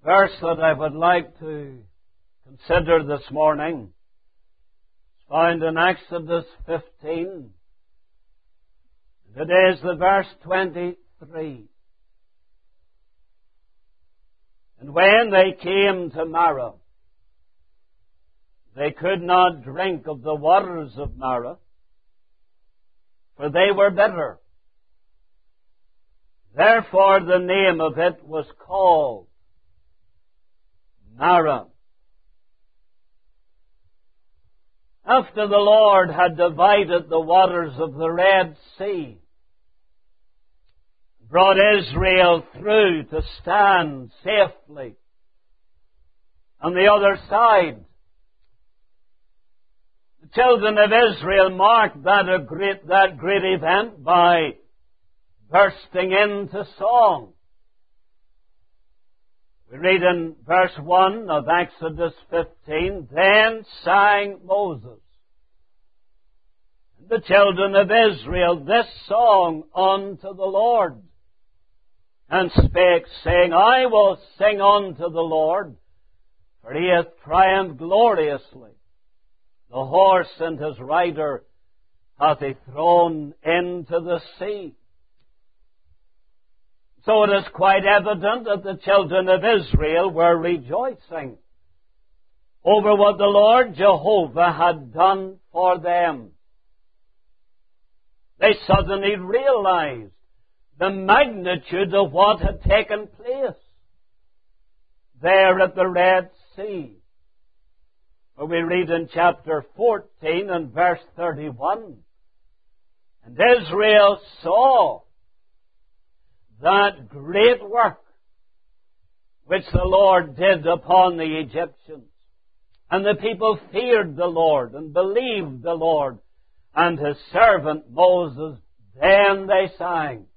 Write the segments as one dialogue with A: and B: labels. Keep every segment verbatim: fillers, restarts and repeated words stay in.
A: verse that I would like to consider this morning is found in Exodus fifteen. It is the verse twenty-three. And when they came to Marah, they could not drink of the waters of Marah, for they were bitter. Therefore the name of it was called Marah. After the Lord had divided the waters of the Red Sea, brought Israel through to stand safely on the other side, the children of Israel marked that, a great, that great event by bursting into song. We read in verse one of Exodus fifteen, Then sang Moses and the children of Israel this song unto the Lord, and spake, saying, I will sing unto the Lord, for he hath triumphed gloriously. The horse and his rider hath he thrown into the sea. So it is quite evident that the children of Israel were rejoicing over what the Lord Jehovah had done for them. They suddenly realized the magnitude of what had taken place there at the Red Sea. Where we read in chapter fourteen and verse thirty-one, And Israel saw that great work which the Lord did upon the Egyptians. And the people feared the Lord and believed the Lord and his servant Moses. Then they sang.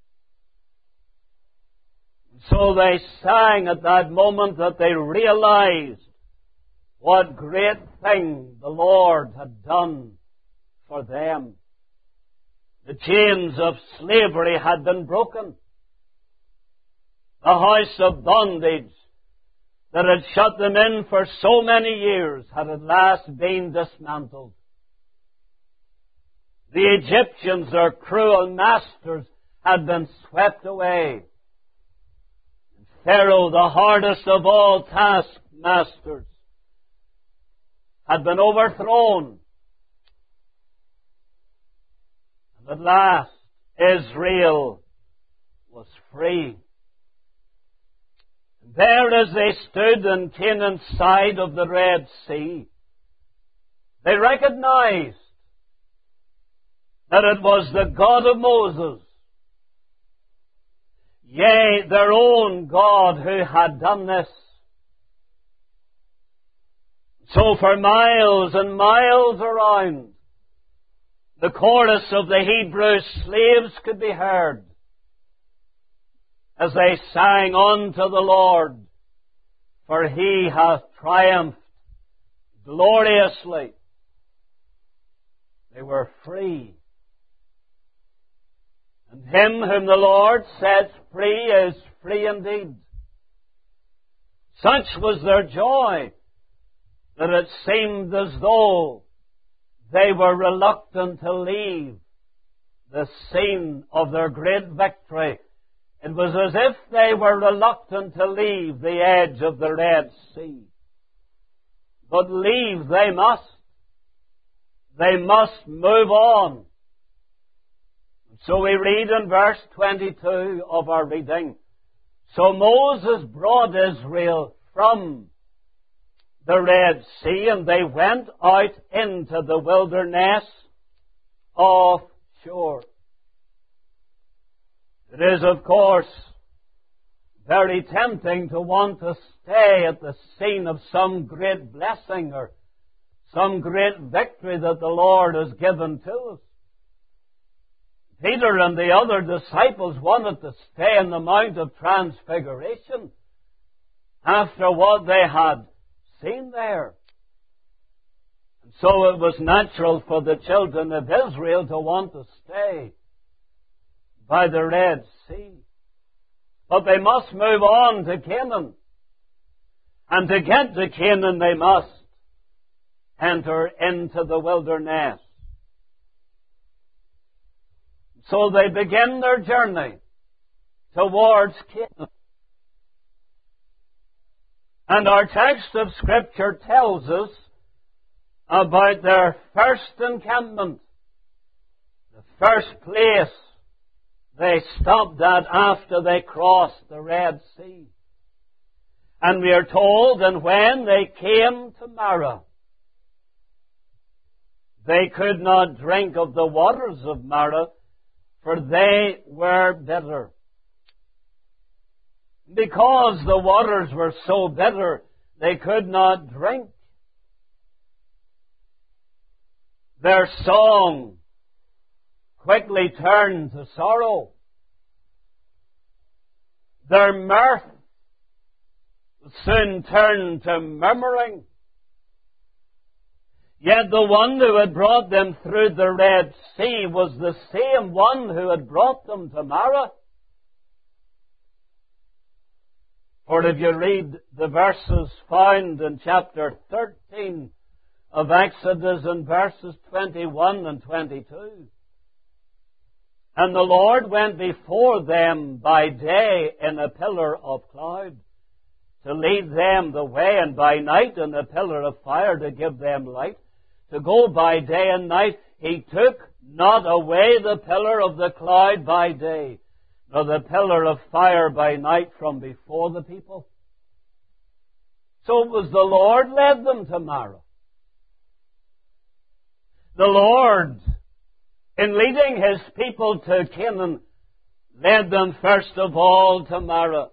A: So they sang at that moment that they realized what great thing the Lord had done for them. The chains of slavery had been broken. The house of bondage that had shut them in for so many years had at last been dismantled. The Egyptians, their cruel masters, had been swept away. And Pharaoh, the hardest of all taskmasters, had been overthrown. And at last, Israel was free. There as they stood on Canaan's side of the Red Sea, they recognized that it was the God of Moses, yea, their own God, who had done this. So for miles and miles around, the chorus of the Hebrew slaves could be heard as they sang unto the Lord, for he hath triumphed gloriously. They were free. And him whom the Lord sets free is free indeed. Such was their joy that it seemed as though they were reluctant to leave the scene of their great victory. It was as if they were reluctant to leave the edge of the Red Sea. But leave they must. They must move on. So we read in verse twenty-two of our reading, So Moses brought Israel from the Red Sea, and they went out into the wilderness of Shur. It is, of course, very tempting to want to stay at the scene of some great blessing or some great victory that the Lord has given to us. Peter and the other disciples wanted to stay on the Mount of Transfiguration after what they had seen there. And so it was natural for the children of Israel to want to stay by the Red Sea. But they must move on to Canaan. And to get to Canaan, they must enter into the wilderness. So they begin their journey towards Canaan. And our text of Scripture tells us about their first encampment, the first place they stopped at after they crossed the Red Sea. And we are told, and when they came to Marah, they could not drink of the waters of Marah, for they were bitter. Because the waters were so bitter, they could not drink. Their song quickly turned to sorrow. Their mirth soon turned to murmuring. Yet the one who had brought them through the Red Sea was the same one who had brought them to Marah. For if you read the verses found in chapter thirteen of Exodus in verses twenty-one and twenty-two, and the Lord went before them by day in a pillar of cloud to lead them the way, and by night in a pillar of fire to give them light, to go by day and night. He took not away the pillar of the cloud by day, nor the pillar of fire by night from before the people. So it was the Lord led them to Marah. The Lord, in leading His people to Canaan, led them first of all to Marah.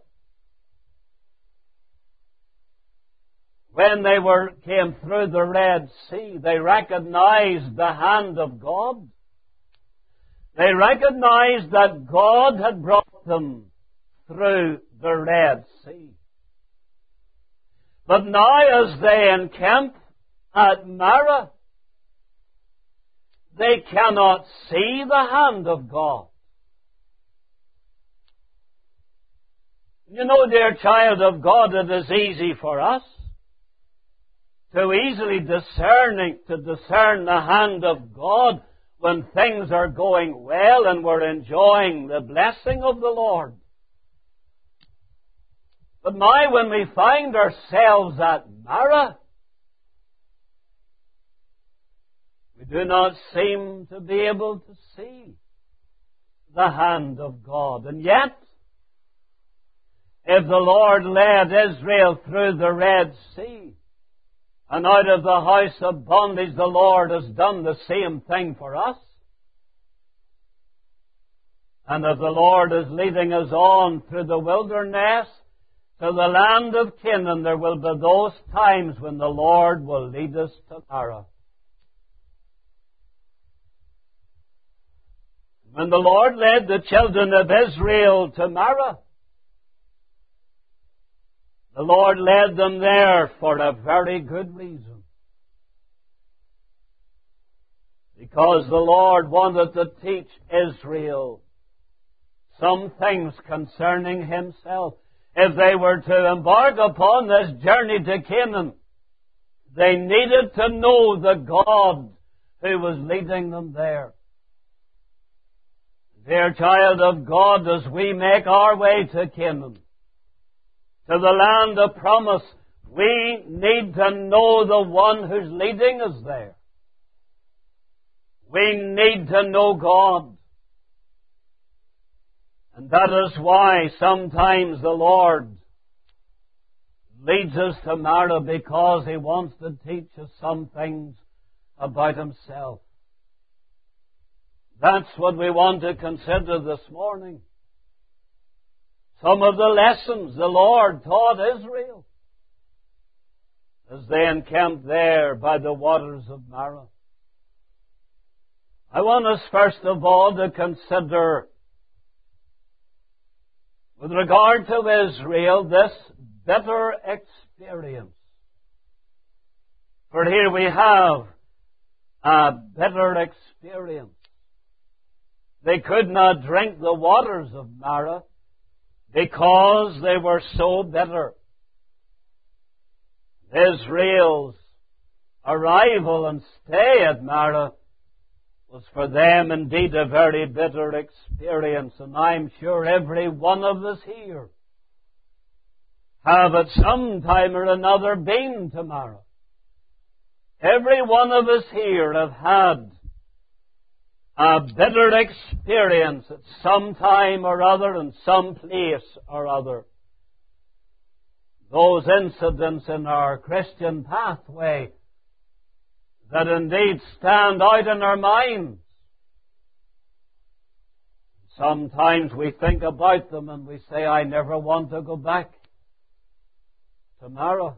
A: When they were came through the Red Sea, they recognized the hand of God. They recognized that God had brought them through the Red Sea. But now as they encamp at Marah, they cannot see the hand of God. You know, dear child of God, it is easy for us to easily discerning, to discern the hand of God when things are going well and we're enjoying the blessing of the Lord. But now when we find ourselves at Marah, we do not seem to be able to see the hand of God. And yet, if the Lord led Israel through the Red Sea, and out of the house of bondage the Lord has done the same thing for us, and if the Lord is leading us on through the wilderness to the land of Canaan, there will be those times when the Lord will lead us to Marah. When the Lord led the children of Israel to Marah, the Lord led them there for a very good reason. Because the Lord wanted to teach Israel some things concerning Himself. If they were to embark upon this journey to Canaan, they needed to know the God who was leading them there. Dear child of God, as we make our way to Canaan, to the land of promise, we need to know the one who's leading us there. We need to know God. And that is why sometimes the Lord leads us to Marah, because He wants to teach us some things about Himself. That's what we want to consider this morning. Some of the lessons the Lord taught Israel as they encamped there by the waters of Marah. I want us first of all to consider, with regard to Israel, this bitter experience. For here we have a bitter experience. They could not drink the waters of Marah because they were so bitter. Israel's arrival and stay at Marah was for them indeed a very bitter experience, and I'm sure every one of us here have at some time or another been to Marah. Every one of us here have had a bitter experience at some time or other in some place or other. Those incidents in our Christian pathway that indeed stand out in our minds. Sometimes we think about them and we say, I never want to go back to Marah.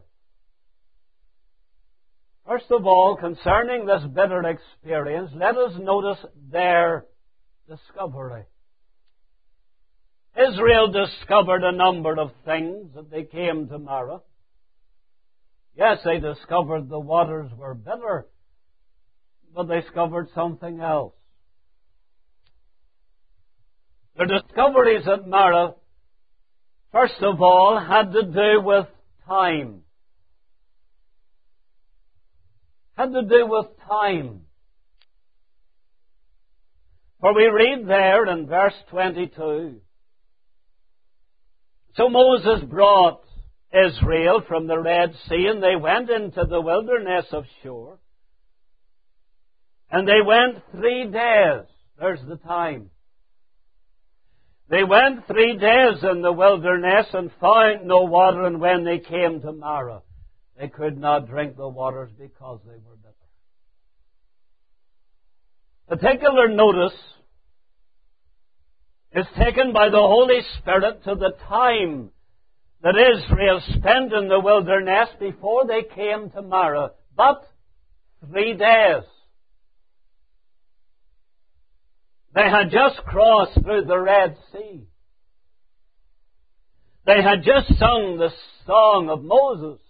A: First of all, concerning this bitter experience, let us notice their discovery. Israel discovered a number of things that they came to Marah. Yes, they discovered the waters were bitter, but they discovered something else. Their discoveries at Marah, first of all, had to do with time. Had to do with time. For we read there in verse twenty-two, so Moses brought Israel from the Red Sea, and they went into the wilderness of Shur. And they went three days. There's the time. They went three days in the wilderness and found no water, and when they came to Marah, they could not drink the waters because they were bitter. Particular notice is taken by the Holy Spirit to the time that Israel spent in the wilderness before they came to Marah, but three days. They had just crossed through the Red Sea. They had just sung the song of Moses.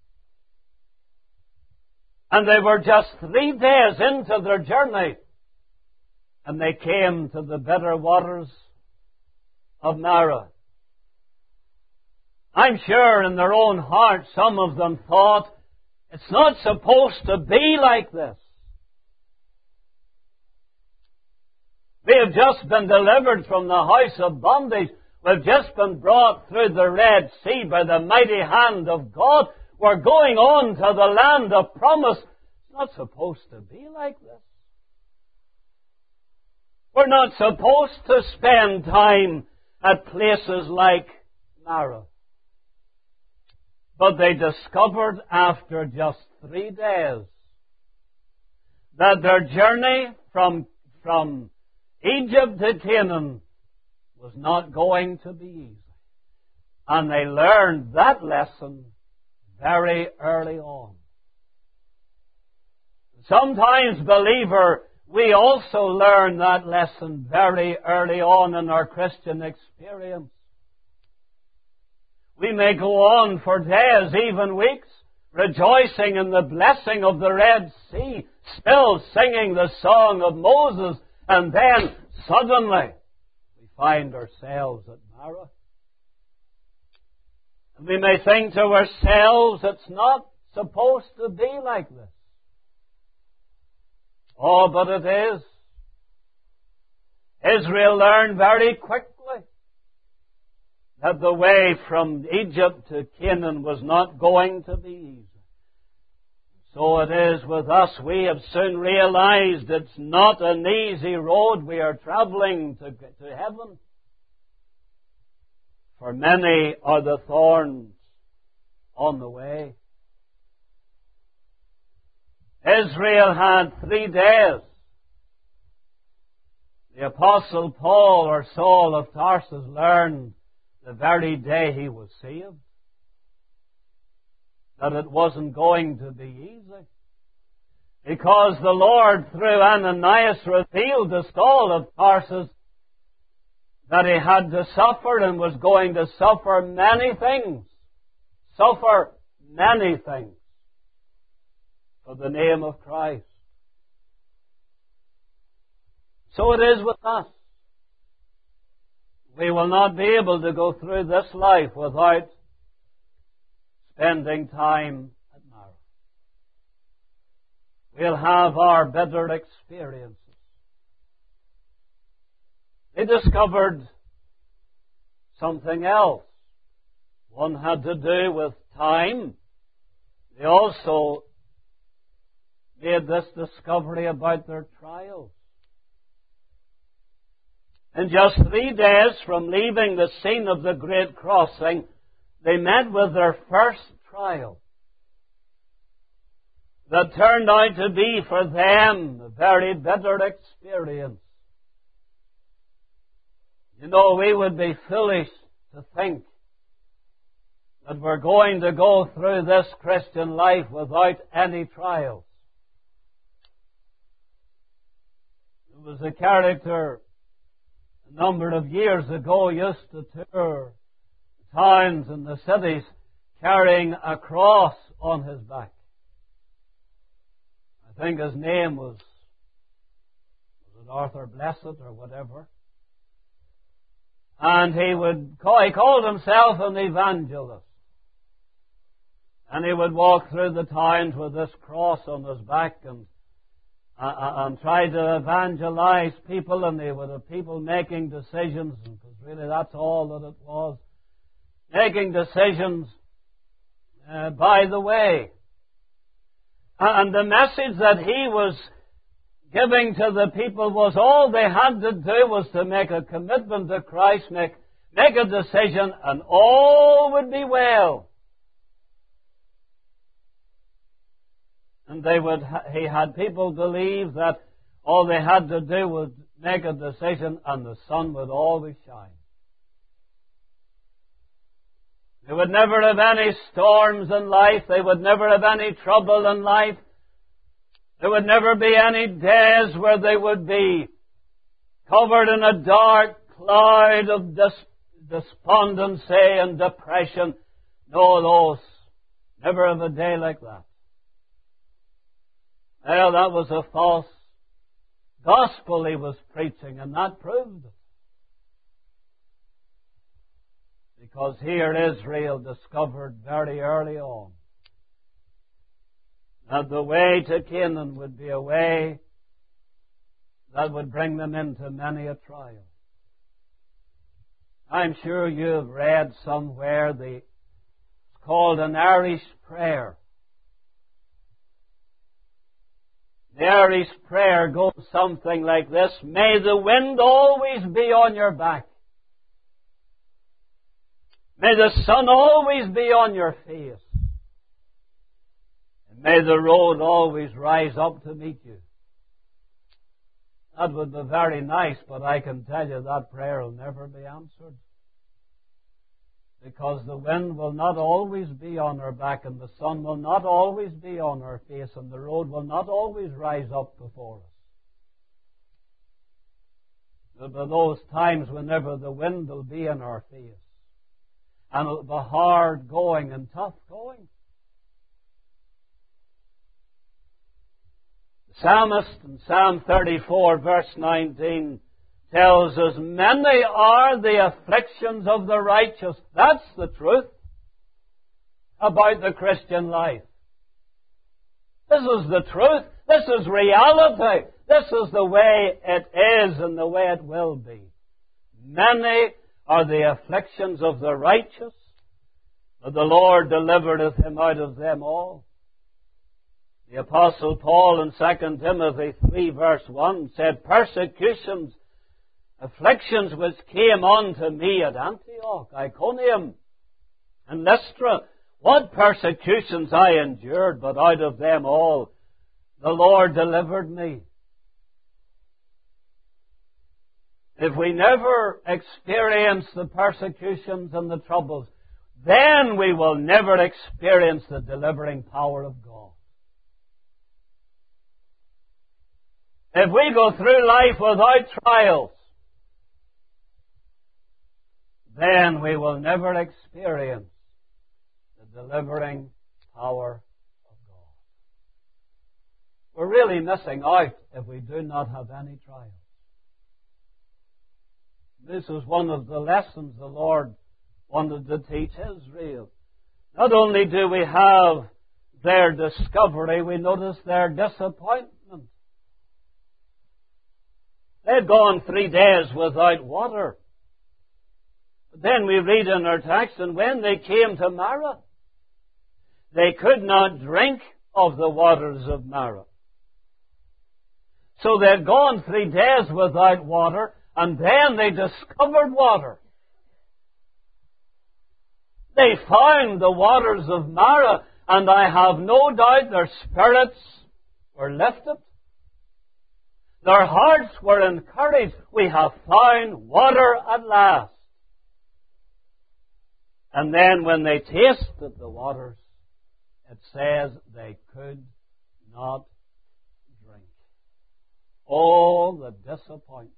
A: And they were just three days into their journey, and they came to the bitter waters of Marah. I'm sure in their own hearts some of them thought, it's not supposed to be like this. We have just been delivered from the house of bondage. We've just been brought through the Red Sea by the mighty hand of God. We're going on to the land of promise. It's not supposed to be like this. We're not supposed to spend time at places like Marah. But they discovered after just three days that their journey from, from Egypt to Canaan was not going to be easy. And they learned that lesson very early on. Sometimes, believer, we also learn that lesson very early on in our Christian experience. We may go on for days, even weeks, rejoicing in the blessing of the Red Sea, still singing the song of Moses, and then suddenly we find ourselves at Marah. And we may think to ourselves, it's not supposed to be like this. Oh, but it is. Israel learned very quickly that the way from Egypt to Canaan was not going to be easy. So it is with us. We have soon realized it's not an easy road we are traveling to, to heaven. For many are the thorns on the way. Israel had three days. The Apostle Paul or Saul of Tarsus learned the very day he was saved that it wasn't going to be easy. Because the Lord, through Ananias, revealed to Saul of Tarsus that he had to suffer and was going to suffer many things. Suffer many things for the name of Christ. So it is with us. We will not be able to go through this life without spending time at we'll have our better experiences. They discovered something else. One had to do with time. They also made this discovery about their trials. In just three days from leaving the scene of the great crossing, they met with their first trial that turned out to be for them a very bitter experience. You know, we would be foolish to think that we're going to go through this Christian life without any trials. There was a character a number of years ago used to tour towns and the cities carrying a cross on his back. I think his name was, was it Arthur Blessed or whatever. And he would call, he called himself an evangelist. And he would walk through the towns with this cross on his back and uh, and try to evangelize people, and they would have people making decisions, because really that's all that it was. Making decisions uh, by the way. And the message that he was giving to the people was all they had to do was to make a commitment to Christ, make, make a decision, and all would be well. And they would, he had people believe that all they had to do was make a decision and the sun would always shine. They would never have any storms in life. They would never have any trouble in life. There would never be any days where they would be covered in a dark cloud of dis- despondency and depression. No, those. Never have a day like that. Well, that was a false gospel he was preaching, and that proved it. Because here Israel discovered very early on that the way to Canaan would be a way that would bring them into many a trial. I'm sure you've read somewhere the, it's called an Irish prayer. The Irish prayer goes something like this: may the wind always be on your back. May the sun always be on your face. And may the road always rise up to meet you. That would be very nice, but I can tell you that prayer will never be answered. Because the wind will not always be on our back, and the sun will not always be on our face, and the road will not always rise up before us. There will be those times whenever the wind will be in our face, and it will be hard going and tough going. The psalmist in Psalm thirty-four, verse nineteen, tells us, many are the afflictions of the righteous. That's the truth about the Christian life. This is the truth. This is reality. This is the way it is and the way it will be. Many are the afflictions of the righteous, but the Lord delivereth him out of them all. The Apostle Paul in Second Timothy three, verse one said, persecutions, afflictions which came unto me at Antioch, Iconium, and Lystra, what persecutions I endured, but out of them all the Lord delivered me. If we never experience the persecutions and the troubles, then we will never experience the delivering power of God. If we go through life without trials, then we will never experience the delivering power of God. We're really missing out if we do not have any trials. This is one of the lessons the Lord wanted to teach Israel. Not only do we have their discovery, we notice their disappointment. They'd gone three days without water. But then we read in our text, and when they came to Marah, they could not drink of the waters of Marah. So they'd gone three days without water, and then they discovered water. They found the waters of Marah, and I have no doubt their spirits were lifted. Their hearts were encouraged. We have found water at last. And then when they tasted the waters, it says they could not drink. Oh, the disappointment.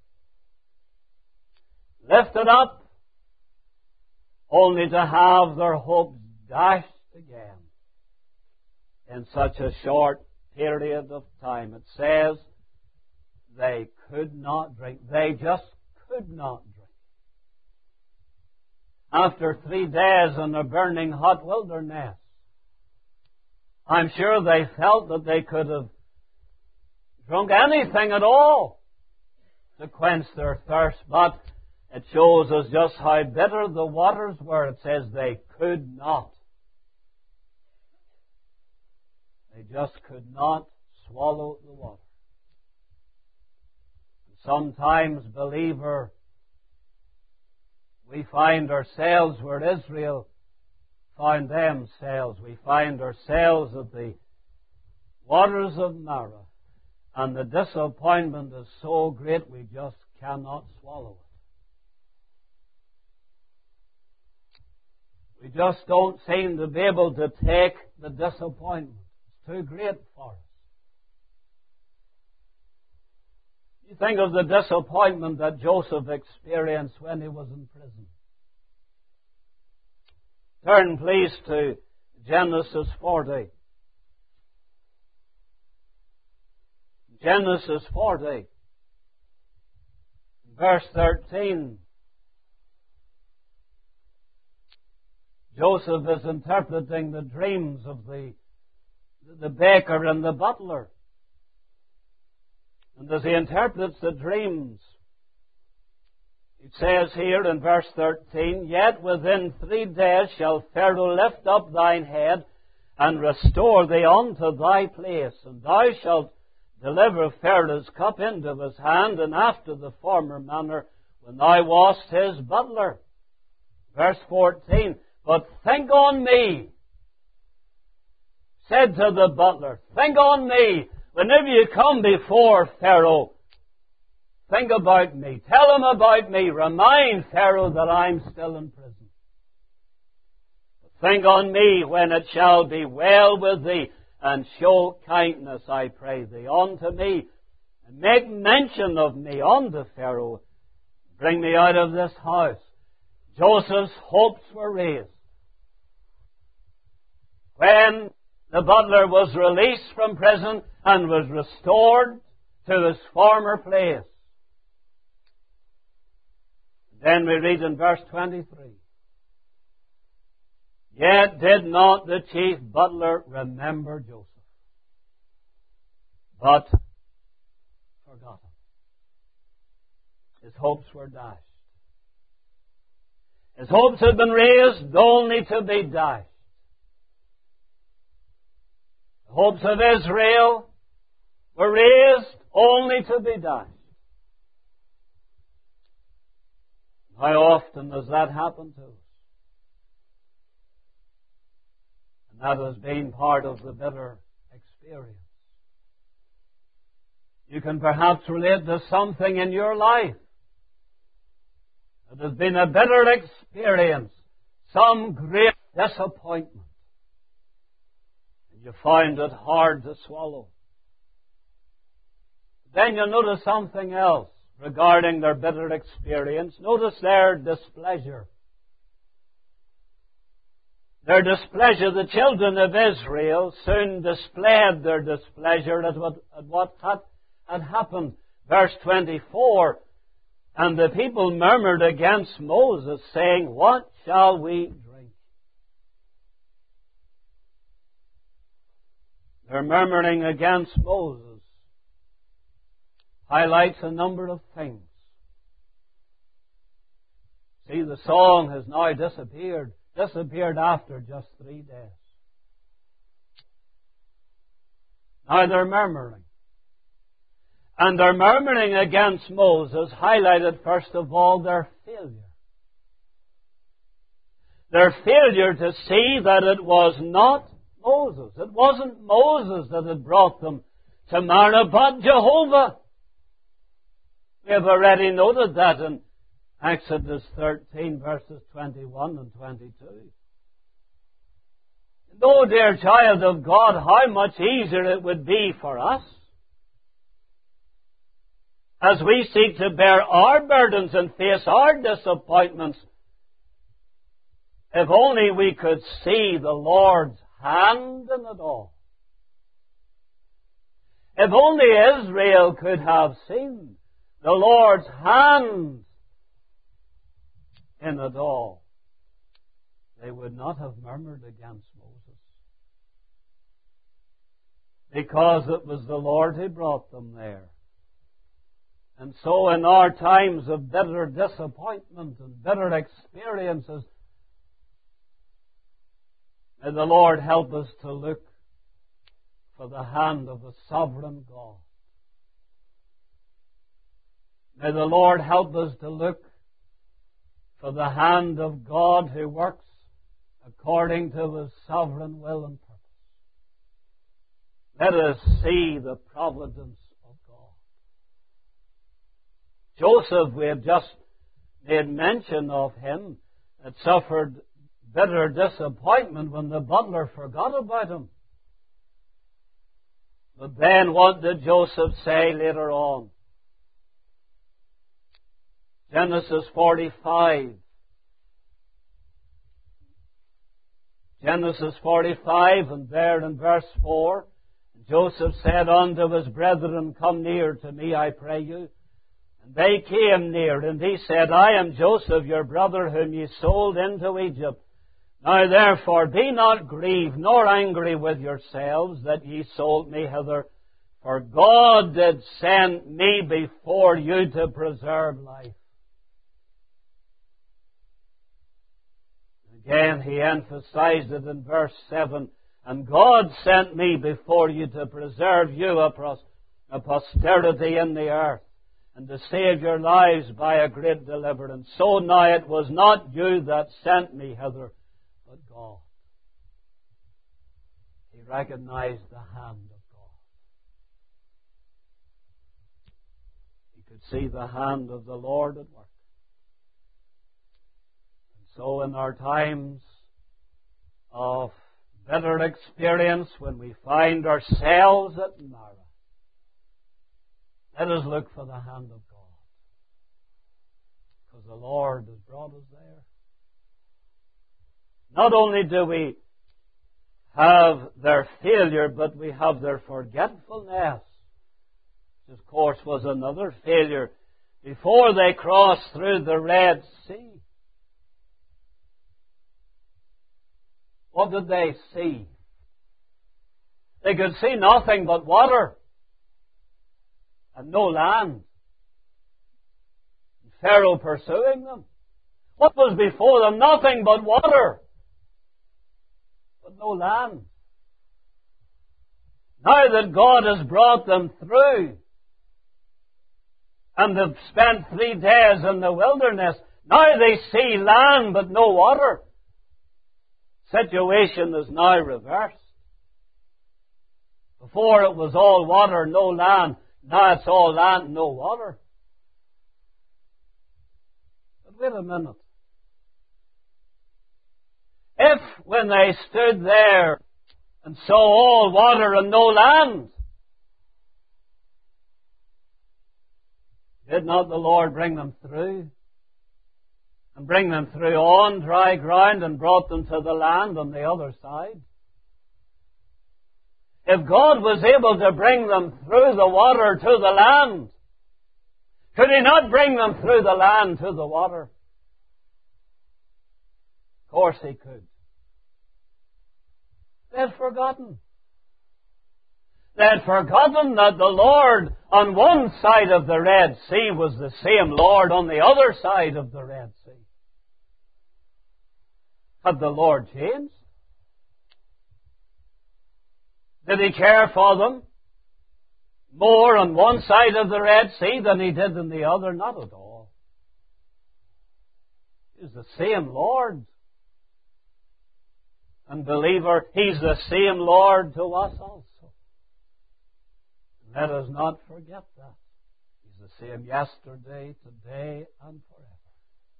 A: Lifted up, only to have their hopes dashed again in such a short period of time. It says they could not drink. They just could not drink. After three days in a burning hot wilderness, I'm sure they felt that they could have drunk anything at all to quench their thirst, but it shows us just how bitter the waters were. It says they could not. They just could not swallow the water. Sometimes, believer, we find ourselves where Israel found themselves. We find ourselves at the waters of Marah, and the disappointment is so great we just cannot swallow it. We just don't seem to be able to take the disappointment. It's too great for us. You think of the disappointment that Joseph experienced when he was in prison. Turn, please, to Genesis forty. Genesis forty, verse thirteen. Joseph is interpreting the dreams of the, the baker and the butler. And as he interprets the dreams, it says here in verse thirteen, Yet within three days shall Pharaoh lift up thine head and restore thee unto thy place, and thou shalt deliver Pharaoh's cup into his hand, and after the former manner when thou wast his butler. Verse fourteen, But think on me, said to the butler, think on me. Whenever you come before Pharaoh, think about me. Tell him about me. Remind Pharaoh that I'm still in prison. Think on me when it shall be well with thee, and show kindness, I pray thee, unto me, and make mention of me unto Pharaoh. Bring me out of this house. Joseph's hopes were raised. When the butler was released from prison and was restored to his former place. Then we read in verse twenty-three, Yet did not the chief butler remember Joseph, but forgot him. His hopes were dashed. His hopes had been raised only to be dashed. The hopes of Israel were raised only to be dashed. How often does that happen to us? And that has been part of the bitter experience. You can perhaps relate to something in your life that has been a bitter experience, some great disappointment. You find it hard to swallow. Then you notice something else regarding their bitter experience. Notice their displeasure. Their displeasure, the children of Israel soon displayed their displeasure at what, at what had, had happened. Verse twenty-four, And the people murmured against Moses, saying, What shall we drink? Their murmuring against Moses highlights a number of things. See, the song has now disappeared, disappeared after just three days. Now they're murmuring. And their murmuring against Moses highlighted, first of all, their failure. Their failure to see that it was not Moses. It wasn't Moses that had brought them to Marah, but Jehovah. We have already noted that in Exodus thirteen, verses twenty-one and twenty-two. Know, dear child of God, how much easier it would be for us as we seek to bear our burdens and face our disappointments, if only we could see the Lord's hand in it all. If only Israel could have seen the Lord's hand in it all, they would not have murmured against Moses, because it was the Lord who brought them there. And so in our times of bitter disappointment and bitter experiences, may the Lord help us to look for the hand of the sovereign God. May the Lord help us to look for the hand of God who works according to His sovereign will and purpose. Let us see the providence of God. Joseph, we have just made mention of him, had suffered bitter disappointment when the butler forgot about him. But then what did Joseph say later on? Genesis forty-five. Genesis forty-five, and there in verse four, Joseph said unto his brethren, Come near to me, I pray you. And they came near, and he said, I am Joseph, your brother, whom ye sold into Egypt. Now therefore be not grieved, nor angry with yourselves, that ye sold me hither. For God did send me before you to preserve life. Again, he emphasized it in verse seven. And God sent me before you to preserve you a, pros- a posterity in the earth, and to save your lives by a great deliverance. So now it was not you that sent me hither, but God. He recognized the hand of God. He could see the hand of the Lord at work. So in our times of bitter experience, when we find ourselves at Marah, let us look for the hand of God, because the Lord has brought us there. Not only do we have their failure, but we have their forgetfulness, which of course was another failure. Before they crossed through the Red Sea, what did they see? They could see nothing but water and no land. Pharaoh pursuing them. What was before them? Nothing but water, but no land. Now that God has brought them through, and they've spent three days in the wilderness, now they see land but no water. Situation is now reversed. Before it was all water, no land. Now it's all land, no water. But wait a minute. If, when they stood there and saw all water and no land, did not the Lord bring them through? And bring them through on dry ground and brought them to the land on the other side? If God was able to bring them through the water to the land, could He not bring them through the land to the water? Of course He could. They had forgotten. They had forgotten that the Lord on one side of the Red Sea was the same Lord on the other side of the Red Sea. Had the Lord changed? Did He care for them more on one side of the Red Sea than He did on the other? Not at all. He's the same Lord. And believer, He's the same Lord to us also. Let us not forget that. He's the same yesterday, today, and forever.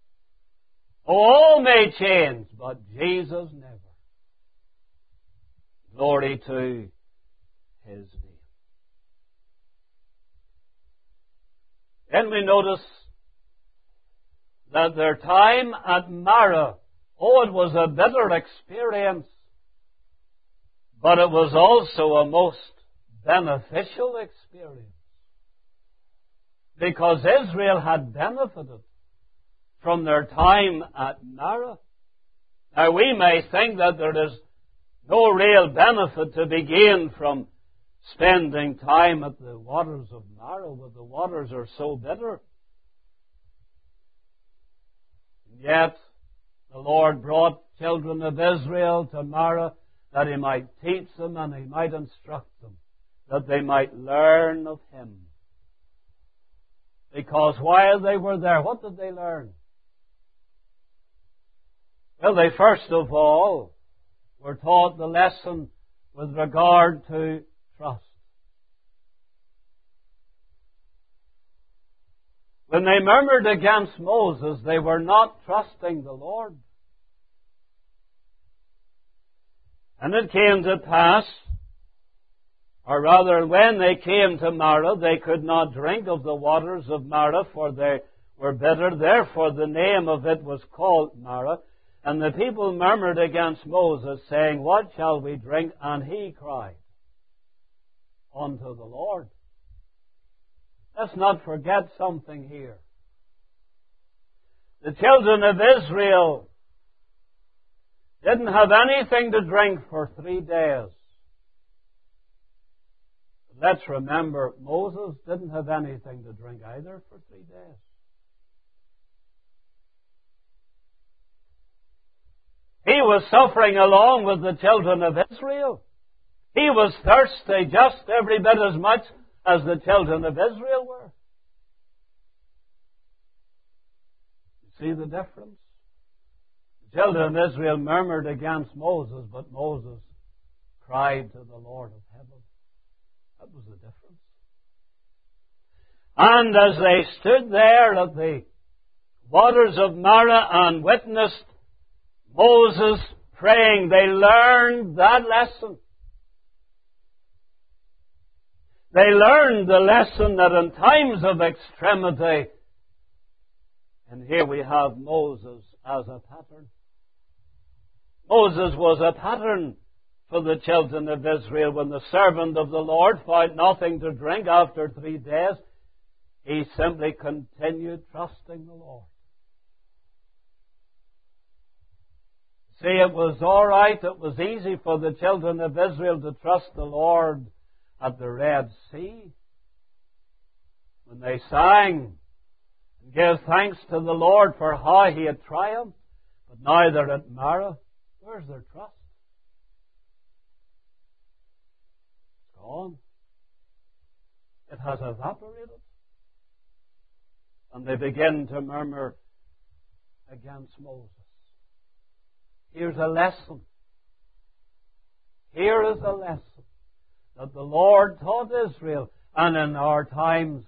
A: All may change, but Jesus never. Glory to His name. Then we notice that their time at Marah, oh, it was a bitter experience, but it was also a most beneficial experience. Because Israel had benefited from their time at Marah. Now we may think that there is no real benefit to be gained from spending time at the waters of Marah, but the waters are so bitter. And yet, the Lord brought children of Israel to Marah that He might teach them and He might instruct them, that they might learn of Him. Because while they were there, what did they learn? Well, they first of all were taught the lesson with regard to trust. When they murmured against Moses, they were not trusting the Lord. And it came to pass, or rather, when they came to Marah, they could not drink of the waters of Marah, for they were bitter. Therefore the name of it was called Marah. And the people murmured against Moses, saying, What shall we drink? And he cried unto the Lord. Let's not forget something here. The children of Israel didn't have anything to drink for three days. Let's remember, Moses didn't have anything to drink either for three days. He was suffering along with the children of Israel. He was thirsty just every bit as much as the children of Israel were. You see the difference? The children of Israel murmured against Moses, but Moses cried to the Lord of heaven. That was the difference. And as they stood there at the waters of Marah and witnessed Moses praying, they learned that lesson. They learned the lesson that in times of extremity, and here we have Moses as a pattern. Moses was a pattern for the children of Israel. When the servant of the Lord found nothing to drink after three days, he simply continued trusting the Lord. See, it was all right, it was easy for the children of Israel to trust the Lord at the Red Sea. When they sang and gave thanks to the Lord for how He had triumphed. But now they're at Marah. Where's their trust? It's gone. It has evaporated. And they begin to murmur against Moses. Here's a lesson. Here is a lesson that the Lord taught Israel, and in our times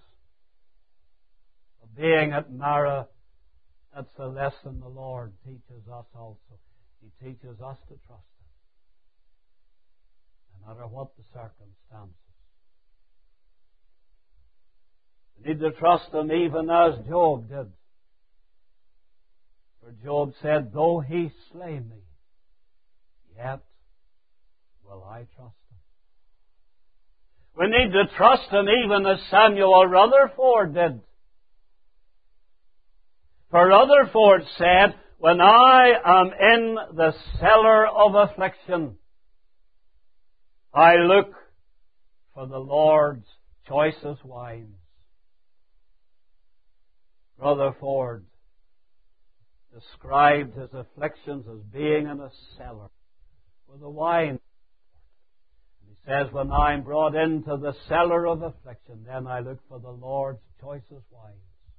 A: of being at Marah, that's the lesson the Lord teaches us also. He teaches us to trust Him, no matter what the circumstances. We need to trust Him even as Job did. For Job said, Though He slay me, yet will I trust Him. We need to trust Him even as Samuel Rutherford did. For Rutherford said, When I am in the cellar of affliction, I look for the Lord's choicest wines. Brother Ford described his afflictions as being in a cellar with a wine. He says, when I'm brought into the cellar of affliction, then I look for the Lord's choicest wines.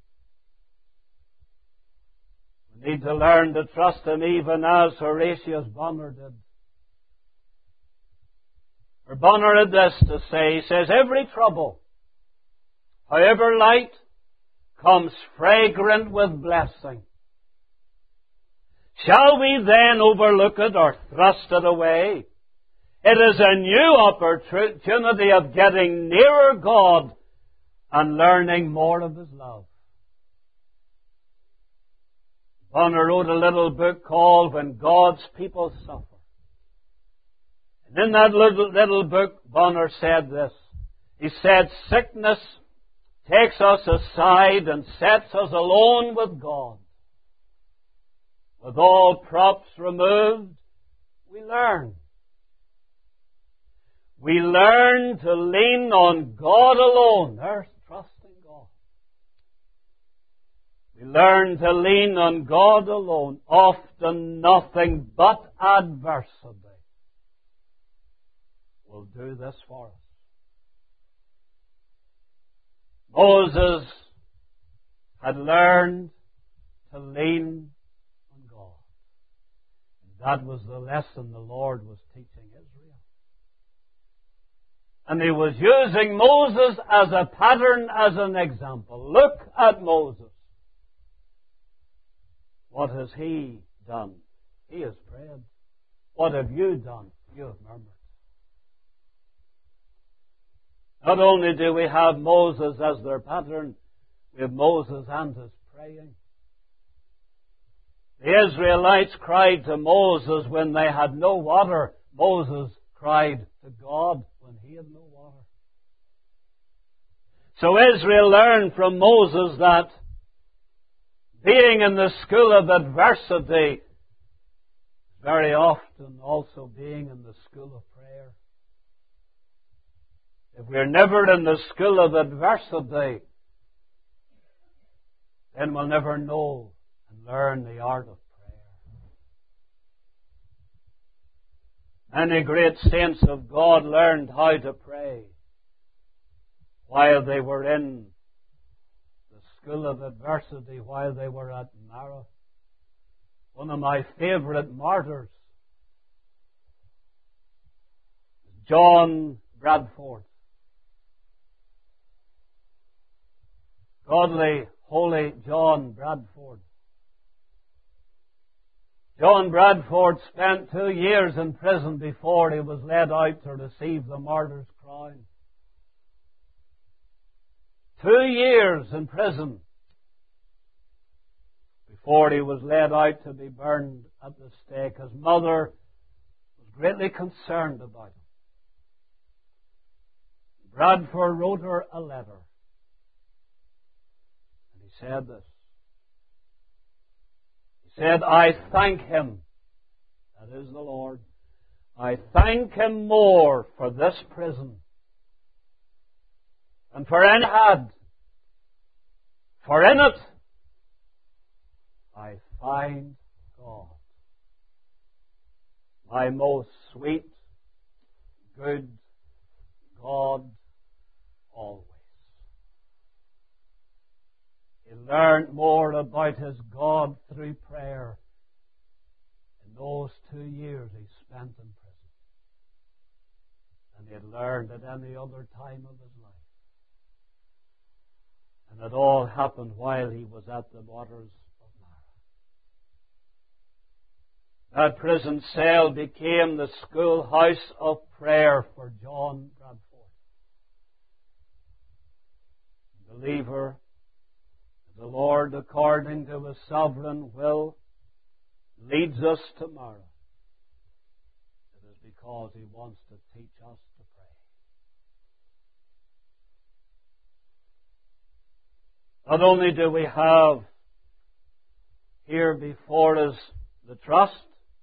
A: We need to learn to trust Him even as Horatius Bonar did. For Bonar had this to say, he says, every trouble, however light, comes fragrant with blessing. Shall we then overlook it or thrust it away? It is a new opportunity of getting nearer God and learning more of His love. Bonar wrote a little book called When God's People Suffer. And in that little, little book, Bonar said this. He said, sickness takes us aside and sets us alone with God. With all props removed, we learn. We learn to lean on God alone. There's trust in God. We learn to lean on God alone. Often nothing but adversity will do this for us. Moses had learned to lean on God. And that was the lesson the Lord was teaching Israel. And He was using Moses as a pattern, as an example. Look at Moses. What has he done? He has prayed. What have you done? You have murmured. Not only do we have Moses as their pattern, we have Moses and his praying. The Israelites cried to Moses when they had no water. Moses cried to God when he had no water. So Israel learned from Moses that being in the school of adversity, very often also being in the school of prayer. If we're never in the school of adversity, then we'll never know and learn the art of prayer. Many great saints of God learned how to pray while they were in the school of adversity, while they were at Marah. One of my favorite martyrs, John Bradford. Godly, holy John Bradford. John Bradford spent two years in prison before he was led out to receive the martyr's crown. Two years in prison before he was led out to be burned at the stake. His mother was greatly concerned about him. Bradford wrote her a letter. And he said this. He said, I thank Him, that is the Lord, I thank Him more for this prison than for any had. For in it I find God, my most sweet, good God always. He learned more about his God through prayer in those two years he spent in prison than he had learned at any other time of his life. And it all happened while he was at the waters of Marah. That prison cell became the schoolhouse of prayer for John Bradford. Believer, the Lord, according to His sovereign will, leads us to Marah. It is because He wants to teach us to pray. Not only do we have here before us the trust,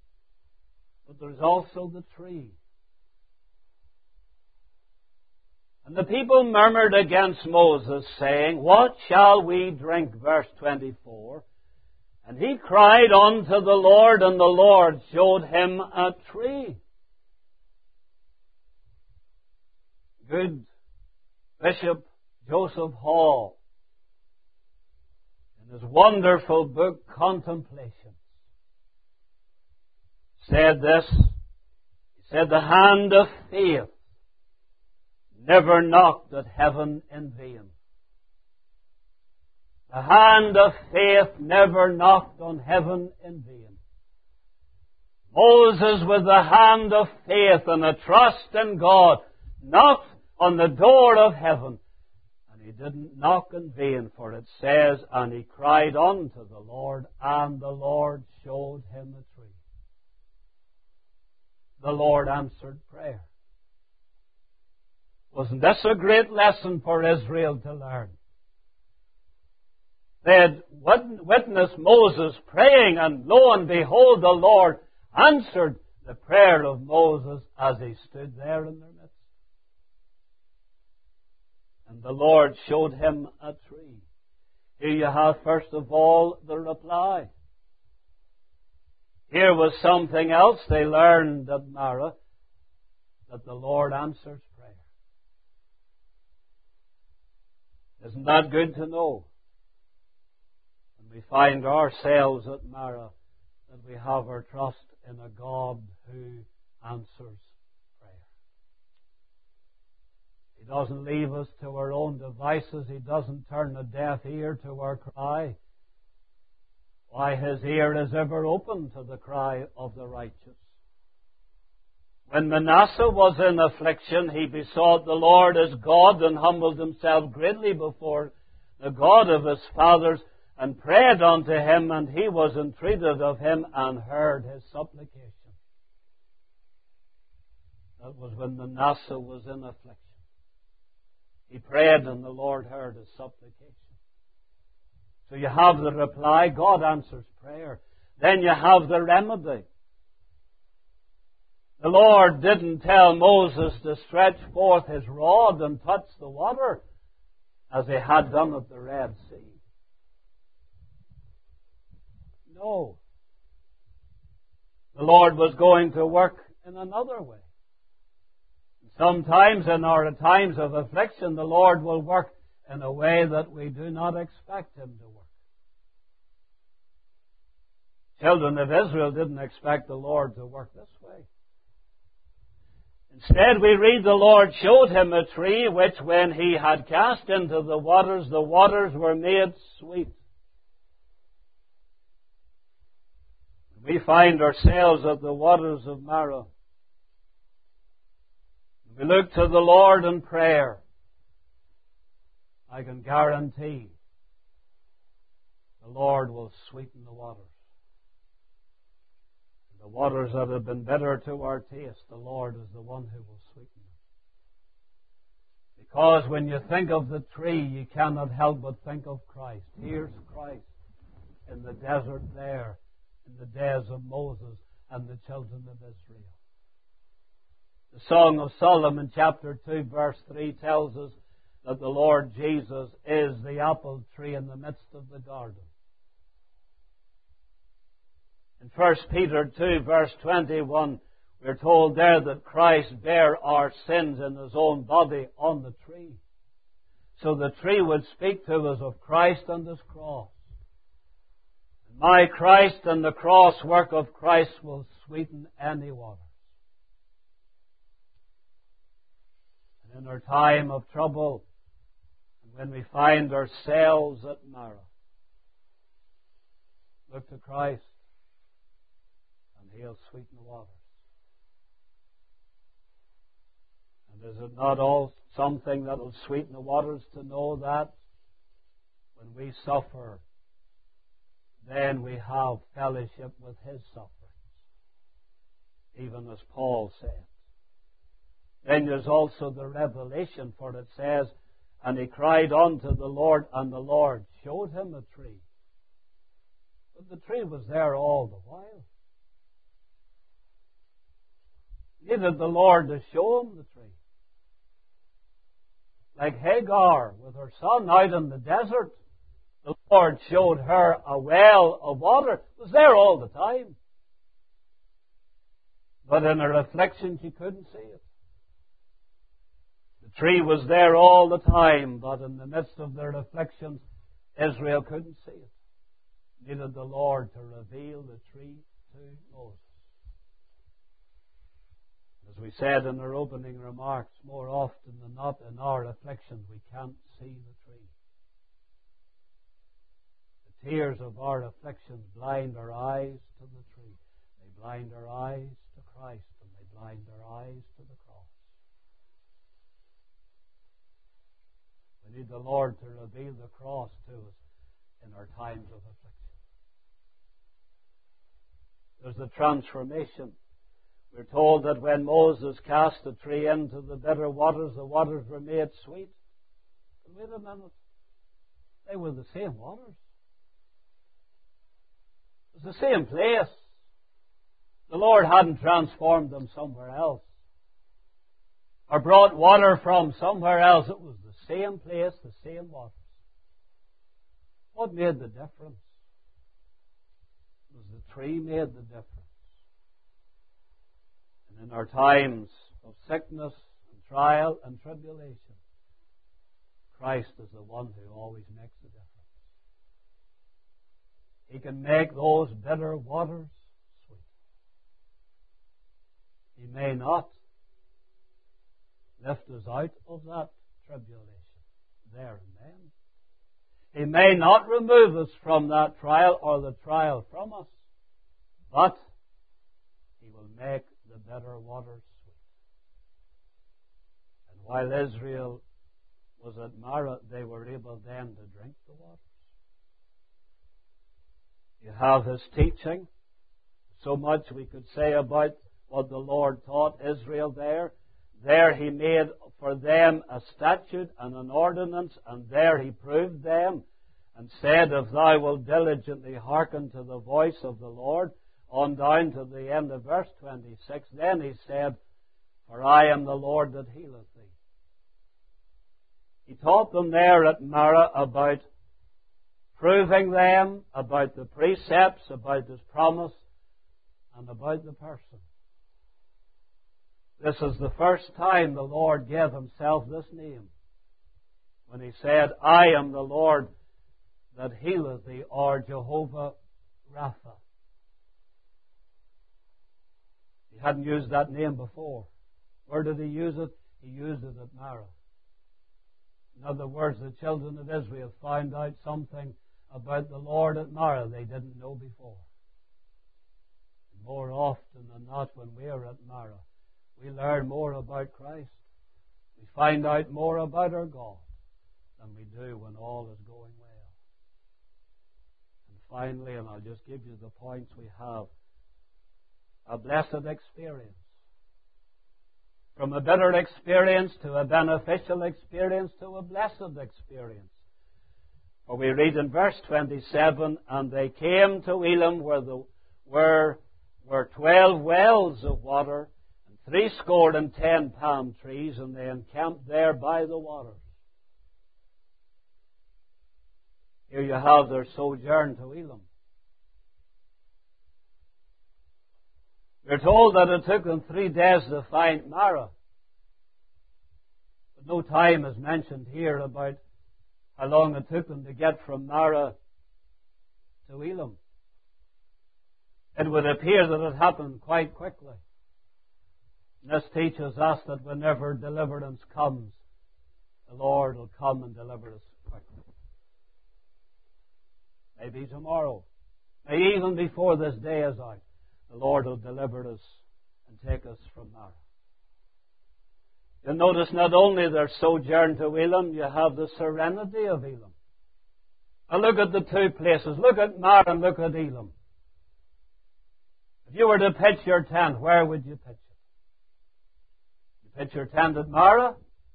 A: but there's also the tree. And the people murmured against Moses, saying, What shall we drink? Verse twenty-four. And he cried unto the Lord, and the Lord showed him a tree. Good Bishop Joseph Hall, in his wonderful book, Contemplations, said this. He said, The hand of faith never knocked at heaven in vain. The hand of faith never knocked on heaven in vain. Moses, with the hand of faith and a trust in God, knocked on the door of heaven. And he didn't knock in vain, for it says, And he cried unto the Lord, and the Lord showed him a tree. The Lord answered prayer. Wasn't this a great lesson for Israel to learn? They had witnessed Moses praying, and lo and behold, the Lord answered the prayer of Moses as he stood there in their midst. And the Lord showed him a tree. Here you have, first of all, the reply. Here was something else they learned at Marah, that the Lord answers prayer. Isn't that good to know? And we find ourselves at Marah, that we have our trust in a God who answers prayer. He doesn't leave us to our own devices. He doesn't turn a deaf ear to our cry. Why, His ear is ever open to the cry of the righteous. When Manasseh was in affliction, he besought the Lord as God and humbled himself greatly before the God of his fathers and prayed unto Him, and He was entreated of Him and heard his supplication. That was when Manasseh was in affliction. He prayed and the Lord heard his supplication. So you have the reply, God answers prayer. Then you have the remedy. The Lord didn't tell Moses to stretch forth his rod and touch the water as He had done at the Red Sea. No. The Lord was going to work in another way. Sometimes in our times of affliction, the Lord will work in a way that we do not expect Him to work. Children of Israel didn't expect the Lord to work this way. Instead, we read the Lord showed him a tree which when He had cast into the waters, the waters were made sweet. We find ourselves at the waters of Marah. We look to the Lord in prayer. I can guarantee the Lord will sweeten the waters. The waters that have been bitter to our taste, the Lord is the one who will sweeten them. Because when you think of the tree, you cannot help but think of Christ. Here's Christ in the desert there, in the days of Moses and the children of Israel. The Song of Solomon, chapter two, verse three, tells us that the Lord Jesus is the apple tree in the midst of the garden. In First Peter two, verse twenty-one, we're told there that Christ bare our sins in His own body on the tree. So the tree would speak to us of Christ and His cross. My Christ and the cross work of Christ will sweeten any water. And in our time of trouble, when we find ourselves at Marah, look to Christ and He'll sweeten the waters. And is it not all something that will sweeten the waters to know that when we suffer, then we have fellowship with His sufferings, even as Paul said. Then there's also the revelation, for it says, and he cried unto the Lord, and the Lord showed him a tree. But the tree was there all the while. Needed the Lord to show him the tree. like Hagar with her son out in the desert. The Lord showed her a well of water. It was there all the time. But in her affliction, she couldn't see it. The tree was there all the time, but in the midst of their afflictions, Israel couldn't see it. Needed the Lord to reveal the tree to Moses. As we said in our opening remarks, more often than not in our afflictions we can't see the tree. The tears of our afflictions blind our eyes to the tree. They blind our eyes to Christ, and they blind our eyes to the cross. We need the Lord to reveal the cross to us in our times of affliction. There's the transformation. We're told that when Moses cast the tree into the bitter waters, the waters were made sweet. But wait a minute. They were the same waters. It was the same place. The Lord hadn't transformed them somewhere else, or brought water from somewhere else. It was the same place, the same waters. What made the difference? It was the tree made the difference. And in our times of sickness and trial and tribulation, Christ is the one who always makes the difference. He can make those bitter waters sweet. He may not lift us out of that tribulation there and then. He may not remove us from that trial or the trial from us, but He will make the bitter waters sweet. And while Israel was at Marah, they were able then to drink the waters. You have His teaching. So much we could say about what the Lord taught Israel there. There He made for them a statute and an ordinance, and there He proved them and said, if thou wilt diligently hearken to the voice of the Lord, on down to the end of verse twenty-six, then He said, for I am the Lord that healeth thee. He taught them there at Marah about proving them, about the precepts, about His promise, and about the person. This is the first time the Lord gave Himself this name, when He said, I am the Lord that healeth thee, or Jehovah Rapha. He hadn't used that name before. Where did He use it? He used it at Marah. In other words, the children of Israel found out something about the Lord at Marah they didn't know before. More often than not, when we are at Marah, we learn more about Christ. We find out more about our God than we do when all is going well. And finally, and I'll just give you the points we have, a blessed experience. From a bitter experience to a beneficial experience to a blessed experience. For we read in verse twenty-seven, and they came to Elim where the where were twelve wells of water, and threescore and ten palm trees, and they encamped there by the waters. Here you have their sojourn to Elim. We're told that it took them three days to find Marah. But no time is mentioned here about how long it took them to get from Marah to Elim. It would appear that it happened quite quickly. And this teaches us that whenever deliverance comes, the Lord will come and deliver us quickly. Maybe tomorrow. Maybe even before this day is out. The Lord will deliver us and take us from Marah. You'll notice not only their sojourn to Elim, you have the serenity of Elim. Now look at the two places. Look at Marah and look at Elim. If you were to pitch your tent, where would you pitch it? You pitch your tent at Marah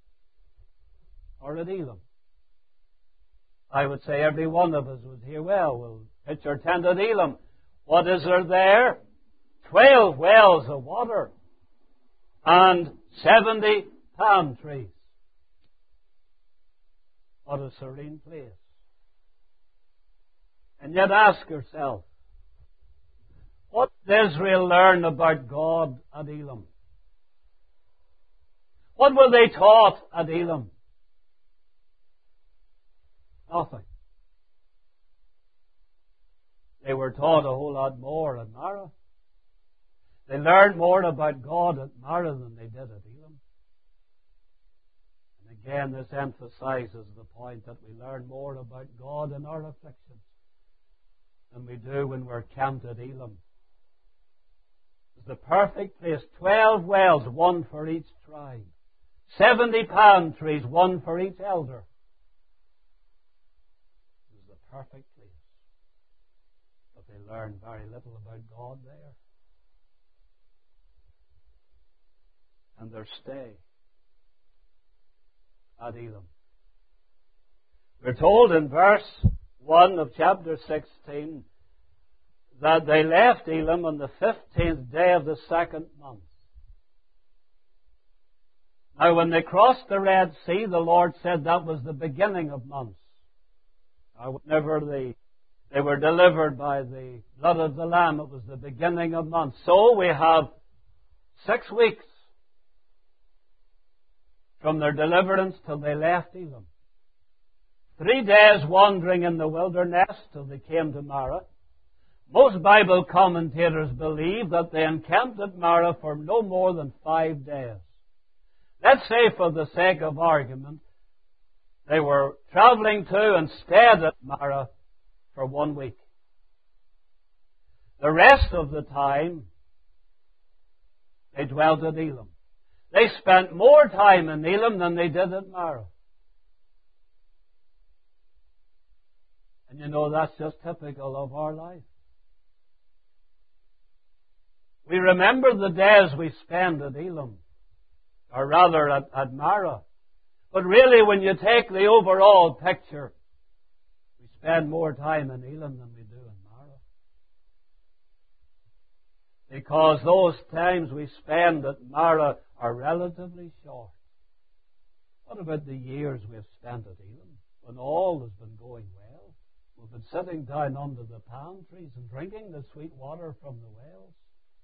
A: or at Elim? I would say every one of us would hear, well, we'll pitch our tent at Elim. What is there there? Twelve wells of water and seventy palm trees. What a serene place. And yet ask yourself, what did Israel learn about God at Elim? What were they taught at Elim? Nothing. They were taught a whole lot more at Marah. They learned more about God at Marah than they did at Elim. And again, this emphasizes the point that we learn more about God in our afflictions than we do when we're camped at Elim. It's the perfect place. Twelve wells, one for each tribe. Seventy palm trees, one for each elder. It was the perfect place. But they learned very little about God there. And their stay at Elim. We're told in verse one of chapter sixteen that they left Elim on the fifteenth day of the second month. Now, when they crossed the Red Sea, the Lord said that was the beginning of months. Now, whenever they, they were delivered by the blood of the Lamb, it was the beginning of months. So we have six weeks from their deliverance till they left Elim. Three days wandering in the wilderness till they came to Marah. Most Bible commentators believe that they encamped at Marah for no more than five days. Let's say, for the sake of argument, they were traveling to and stayed at Marah for one week. The rest of the time, they dwelt at Elim. They spent more time in Elim than they did at Marah. And you know, that's just typical of our life. We remember the days we spend at Elim, or rather at, at Marah. But really, when you take the overall picture, we spend more time in Elim than we do in Marah. Because those times we spend at Marah are relatively short. What about the years we've spent at Elim, when all has been going well? We've been sitting down under the palm trees and drinking the sweet water from the wells.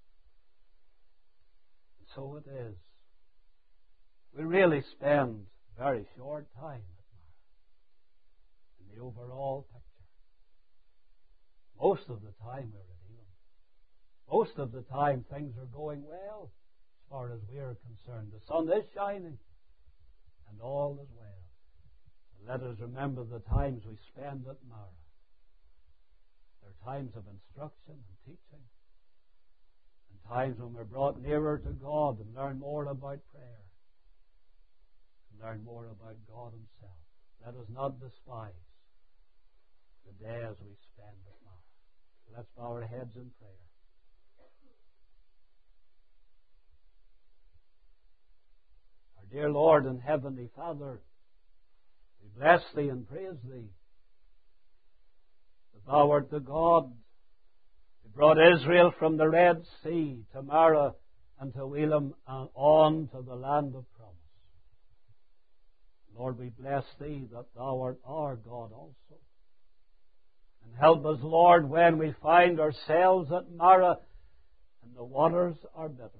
A: And so it is. We really spend very short time at Marah in the overall picture. Most of the time we're at Elim. Most of the time things are going well as far as we are concerned. The sun is shining and all is well. And let us remember the times we spend at Marah. They're times of instruction and teaching, and times when we're brought nearer to God and learn more about prayer, and learn more about God Himself. Let us not despise the days we spend at Marah. Let's bow our heads in prayer. Our dear Lord and Heavenly Father, we bless Thee and praise Thee that Thou art the God who brought Israel from the Red Sea to Marah and to Elim and on to the land of promise. Lord, we bless Thee that Thou art our God also. And help us, Lord, when we find ourselves at Marah and the waters are bitter.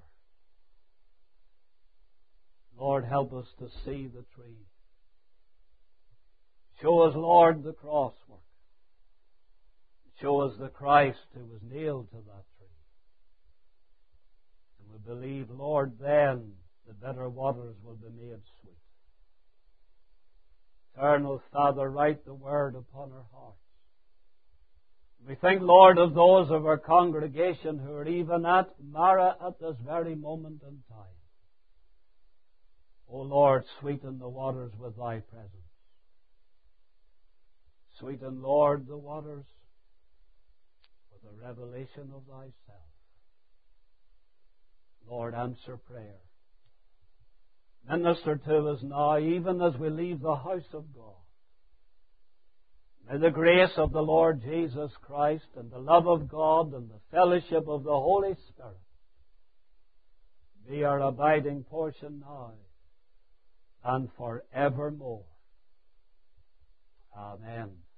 A: Lord, help us to see the tree. Show us, Lord, the cross work. Show us the Christ who was nailed to that tree. And we believe, Lord, then the bitter waters will be made sweet. Eternal Father, write the word upon our hearts. We think, Lord, of those of our congregation who are even at Marah at this very moment in time. O Lord, sweeten the waters with Thy presence. Sweeten, Lord, the waters with the revelation of Thyself. Lord, answer prayer. Minister to us now, even as we leave the house of God. May the grace of the Lord Jesus Christ and the love of God and the fellowship of the Holy Spirit be our abiding portion now and forevermore. Amen.